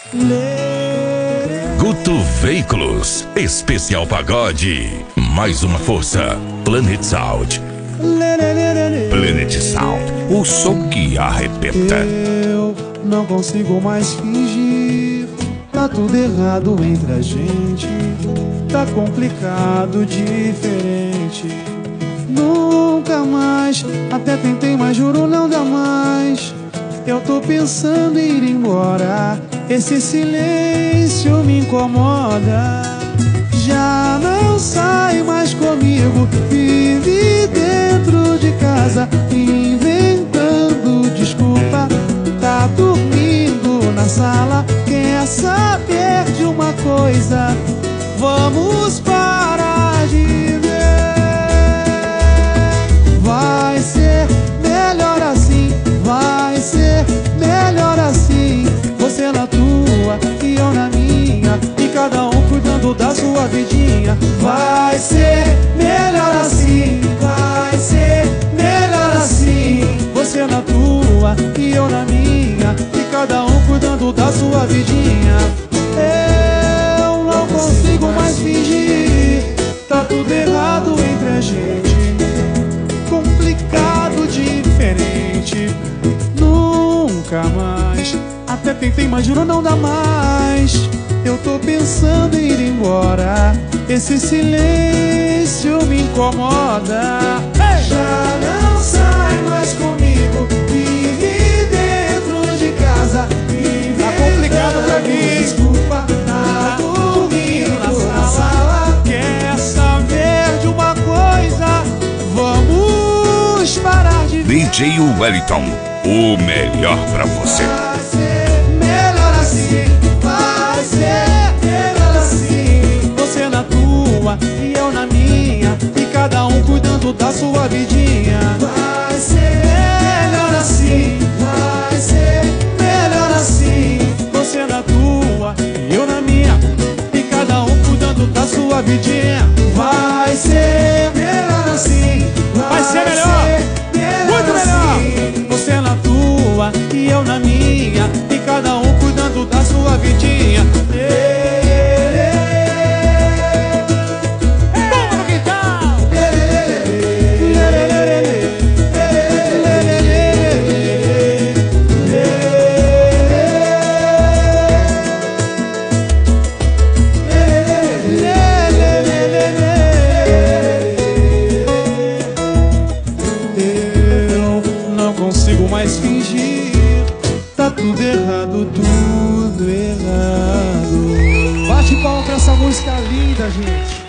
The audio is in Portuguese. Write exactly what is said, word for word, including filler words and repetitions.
Guto Veículos, especial pagode. Mais uma força. Planet Sound. Planet Sound, o som que arrebenta. Eu não consigo mais fingir. Tá tudo errado entre a gente. Tá complicado, diferente. Nunca mais, até tentei, mas juro não dá mais. Eu tô pensando em ir embora. Esse silêncio me incomoda. Já não sai mais comigo. Vive dentro de casa, inventando desculpa. Tá dormindo na sala. Quer saber de uma coisa? Vamos parar de viver. Vai ser melhor assim. Vai ser melhor assim. Você na tua e eu na minha, e cada um cuidando da sua vidinha. Vai ser melhor assim. Vai ser melhor assim. Você na tua e eu na minha, e cada um cuidando da sua vidinha. Eu não consigo mais fingir. Tá tudo errado entre a gente. Complicado, diferente. Nunca mais, até tentei, mas juro não dá mais. Eu tô pensando em ir embora. Esse silêncio me incomoda. Hey! Já não sai mais comigo. Vive dentro de casa. Vive tá complicado pra mim. Desculpa, tá dormindo na sala. Quer saber de uma coisa? Vamos parar de D J Wellington, o melhor pra você. Vai ser melhor assim. Vai ser melhor assim. Você na tua e eu na minha, e cada um cuidando da sua vidinha. Vai ser melhor assim. Vai ser melhor assim. Você na tua e eu na minha, e cada um cuidando da sua vidinha. Vai ser melhor assim. Vai ser melhor, muito melhor. Você na tua e eu na minha, e cada um cuidando da sua vidinha. Bomba no quintal. Eu não consigo mais fingir. Tá tudo errado, tudo errado. Bate palma pra essa música linda, gente.